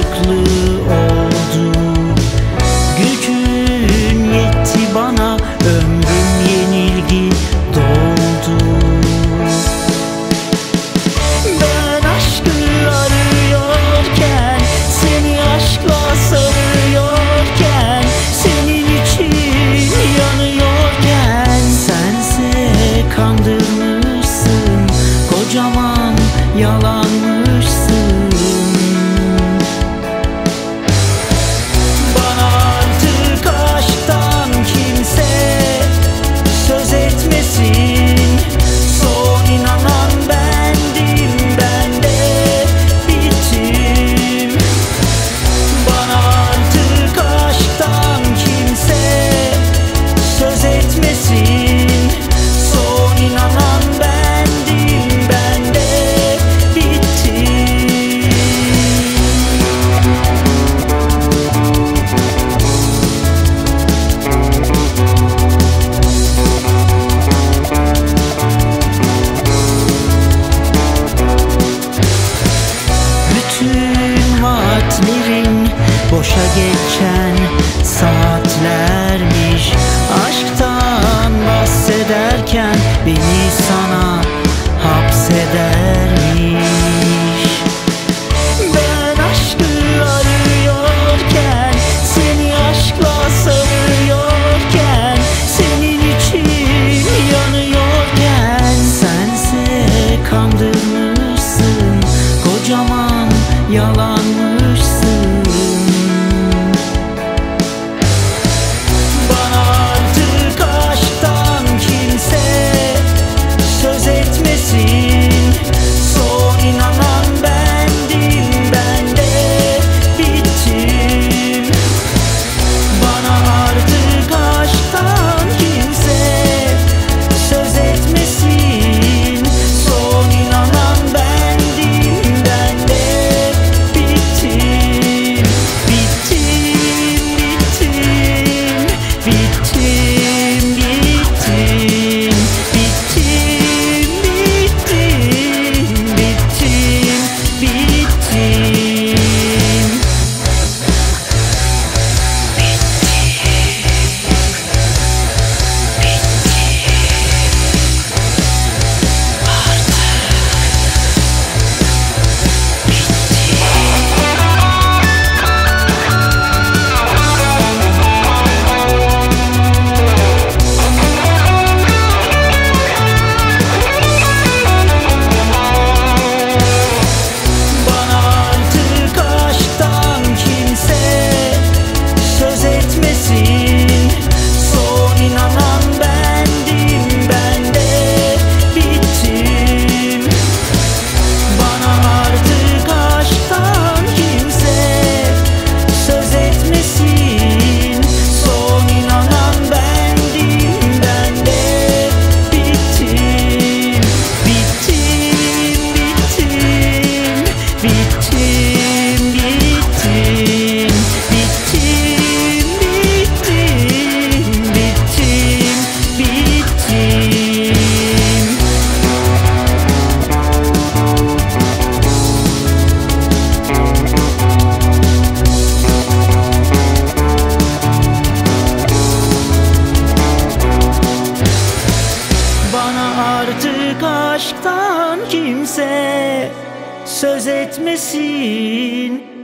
sağlıklı oldu. Gücün yetti bana, ömrüm yenilgi doldu. Ben aşkı arıyorken, seni aşkla sarıyorken, senin için yanıyorken, sense kandırmışsın, kocaman yalanmışsın. Bana artık aşktan kimse söz etmesin. Son inanan bendim, ben de bittim. Bana artık aşktan kimse söz etmesin. Son inanan bendim, ben de bittim. Bütün vaatlerin boşa geçen saatlermiş. Aşktan bahsederken beni sana hapsedermiş. Ben aşkı arıyorken, seni aşkla sarıyorken, senin için yanıyorken, sense kandırmışsın, kocaman yalanmışsın. Bana artık aşktan kimse söz etmesin. Son inanan bendim, ben de bittim. Bana artık aşktan kimse söz etmesin. Son inanan bendim, ben de bittim. Bittim, bittim, bittim, bittim, bittim, bittim, bittim, bittim. Bana artık aşktan kimse söz etmesin. Son inanan bendim, ben de bittim. Bana artık aşktan kimse söz etmesin. Son inanan bendim, ben de bittim. Bittim, bittim, bittim, bittim, bittim, bittim, bittim, bittim. Bana artık aşktan kimse söz etmesin.